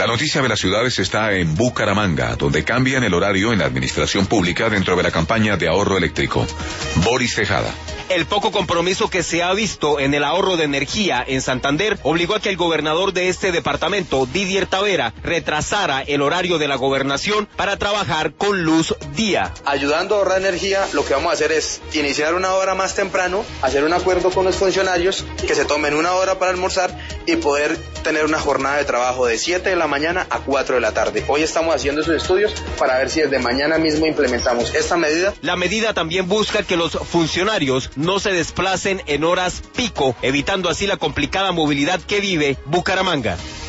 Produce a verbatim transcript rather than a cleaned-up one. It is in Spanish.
La noticia de las ciudades está en Bucaramanga, donde cambian el horario en la administración pública dentro de la campaña de ahorro eléctrico. Boris Tejada. El poco compromiso que se ha visto en el ahorro de energía en Santander obligó a que el gobernador de este departamento, Didier Tavera, retrasara el horario de la gobernación para trabajar con luz día. Ayudando a ahorrar energía, lo que vamos a hacer es iniciar una hora más temprano, hacer un acuerdo con los funcionarios, que se tomen una hora para almorzar y poder tener una jornada de trabajo de siete de la mañana a cuatro de la tarde. Hoy estamos haciendo esos estudios para ver si desde mañana mismo implementamos esta medida. La medida también busca que los funcionarios no se desplacen en horas pico, evitando así la complicada movilidad que vive Bucaramanga.